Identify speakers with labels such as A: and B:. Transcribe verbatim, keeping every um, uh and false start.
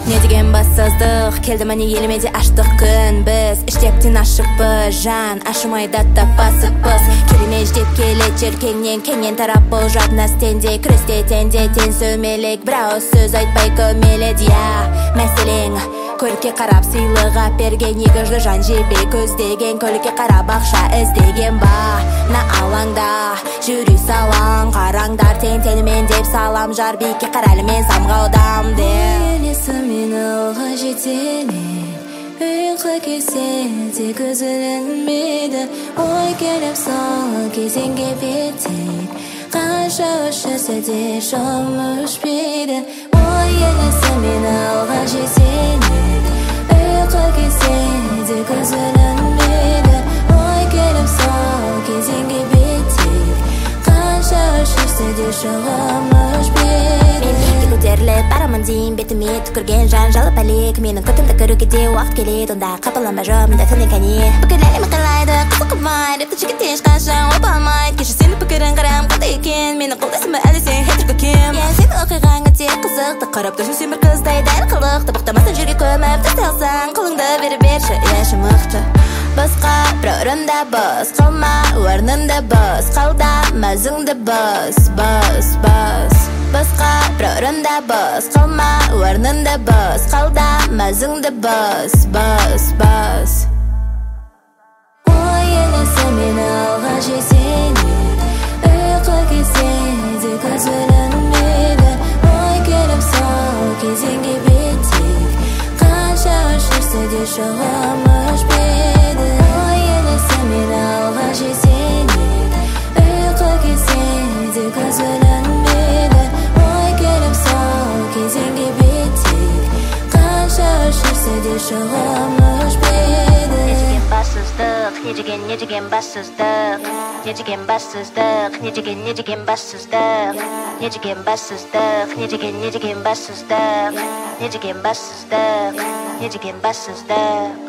A: Не деген бассыздық, келді міне еліме де аштық күн. Біз іштептен ашықпыз, жан ашымай даттап басықпыз. Келеме ждеп келет жеркеңнен, кеңнен тарап бұл жаднас тендей. Күресте тенде тен сөмелек, бір ауыз сөз айтпай көмелед. Я мәселең көлікке қарап сыйлыға берген, егіжді жан жебе көздеген, көлікке қарап ақша іздеген ба. На алаңда жүрі салаң, қараңдар тен тенімен деп салам. Жар биікке қарайлы мен самғаудам деп. Елесі мен алға жетелен, ұйқы келсе де көзілінмейді. Ой келіп сол кезеңге беттеп, қанша өшірсе де шом өшпейді. Ой елесі мен алға жетелен, ұйқы келсе де көзілінмейді. Ой келіп сол кезеңге беттеп, қанша өшірсе де шом өшпейді. Көтеріліп барамын дейін бетіме түкірген жан жалы пәлек. Менің күтімді көруге де уақыт келеді, онда қапаланба жолымда тілін кәне. Бүкіл әлемі қалайды қызық қылмай, репті жігіттен ешқашан опа алмайды. Кешір сені пікірін қарам қандай екен, менің қолдасымы әлі сен хейтер көкем. Я сенің оқиғаңа тек қызықты, қарап тұрсың сен бір қыздай дәл қылықты. Бұқтамасын жүрге көміп тасталсаң, қолыңды беріп берші, еші мықты. Басқа бір орында бос қалма, орнында бос қалда, мәзіңді бос, бос, бос. Басқа бір орында бос қалма, орнында бос қалда, мәзіңді бос, бос, бос. Ой елесі мен алға жетелен, ұйқы келсе де көзілінмейді. Ой келіп сол кезеңге беттеп, қанша өшірсе де шоғым өшпейді. Ой елесі мен алға жетелен, ұйқы келсе де көзілінмейді. Ой келіп сол кезеңге беттеп, қанша өшірсе де шоғым өшпейді. Не деген бассыздық, не деген не деген бассыздық, не деген бассыздық, не деген не деген бассыздық, не деген бассыздық, не деген не деген бассыздық, не деген бассыздық, не деген бассыздық.